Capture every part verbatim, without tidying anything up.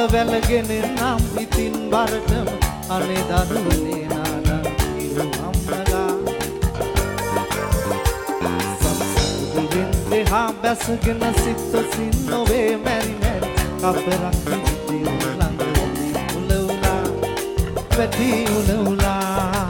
වැලගෙන නම් ඉතින් බරටම අනේ දරුවනේ නාදන් කිරු අම්මලා සම්සුදුෙන් දෙහා බැසගෙන සිත්තසින් නොවේ මැරි මැරි කපරක් විදිති උලංග උල උලා වැටි උල උලා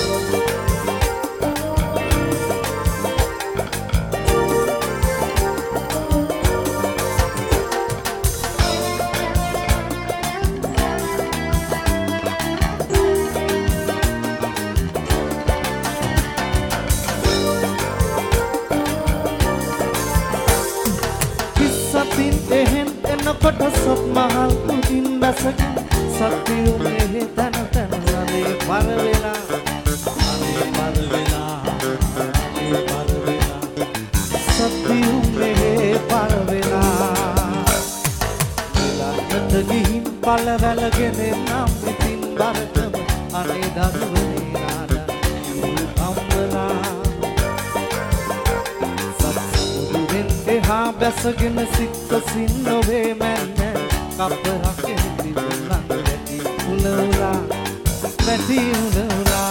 කොට සොත් මහල් උදින් බැසගෙන සත්‍යෝ මෙහෙ තන තන අනේ පර වෙලා අනේ පර වෙලා අනේ පර වෙලා සත්‍යෝ මෙහෙ පර වෙලා ඊළඟට ගිහින් පළ වැලගෙන නම් ඉතින් බරටම අනේ දරුවනේ නාදන් අම්මලා සත්සුදුෙන් එහා බැසගෙන සිත්තසින් නොවේ මැන්න කපරක් එහිදී උලංග වැටි උල උලා වැටි උල උලා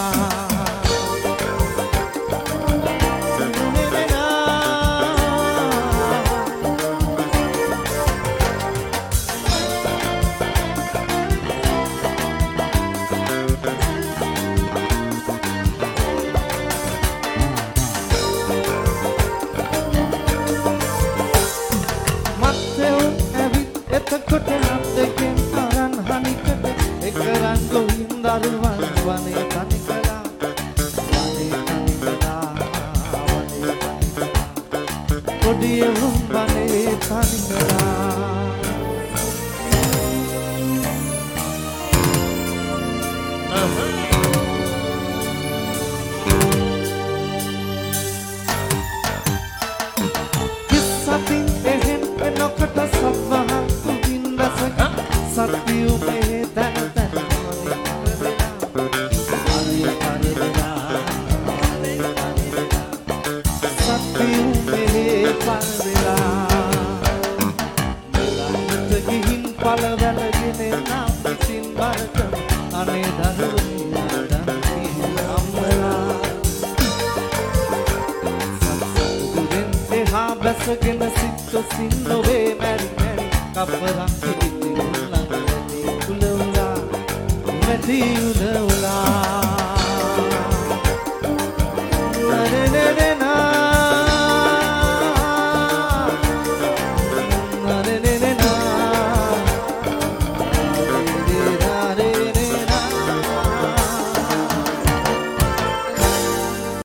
කොට හත්කෙන් අරන් හනිකට එක රංගුයින් දරුවන් වනේ තනිකලා වනේ තනිකලා වනේ තනිකලා පොඩි උන් වනේ තනිකලා කිස්සපින් එහෙන් එනකොට සබ්වහන් සත්‍යෝ මෙහෙ තන තන අනේ පර වෙලා අනේ පර වෙලා සත්‍යෝ මෙහෙ පර වෙලා මෙලන්ට ගිහින් පළ වැලගෙන නම් ඉතින් බරටම අනේ දරුවනේ නාදන් කිරු අම්මලා සත්සුදුෙන් එහා බැසගෙන සිත්තසින් නොවේ මැරි මැරි කපරක් විදිති උල උලා